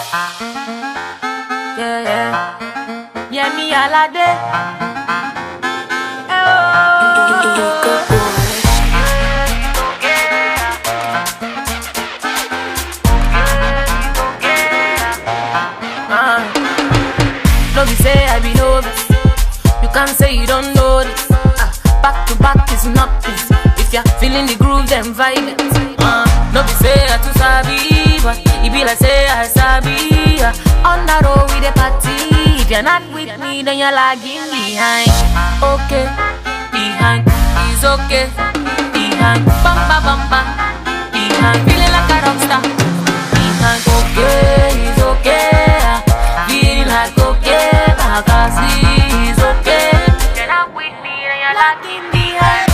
Yeah, yeah. Yeah, me alade. No be say I be novice. You can't say you don't know this. Back to back is nothing. If you're feeling the groove, then vibe it. No be say I too sabi, but it be like say I sabi. On the road with the party. If you're not with me, then you're lagging behind. Okay, behind is okay. Behind, bamba bamba. Behind, feeling like a rock star. Behind, okay, is okay. Feeling like okay, I can see it's okay. You're not with me, then you're lagging behind.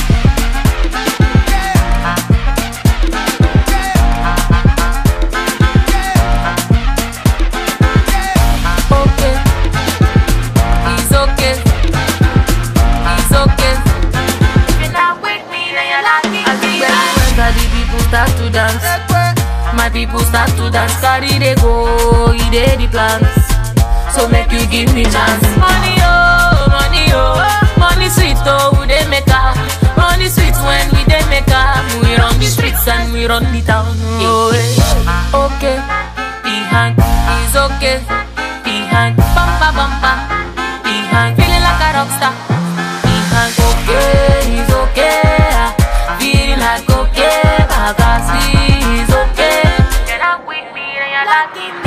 Okay, it's okay, it's okay. You're not with me, then you're lagging behind. When the people start to dance, my people start to dance. Carry they go, you dey the plans. So make you give me chance. Money oh, money sweet oh, we dey make up. Money sweet when we dey make up. We run the streets and we run the town. Oh, hey. Okay, behind is okay. Behind, bumpa bumpa. Behind, feeling like a rock star. Behind, okay, is okay. Feeling like okay, I can see it's okay. You're not with me, then you're lacking.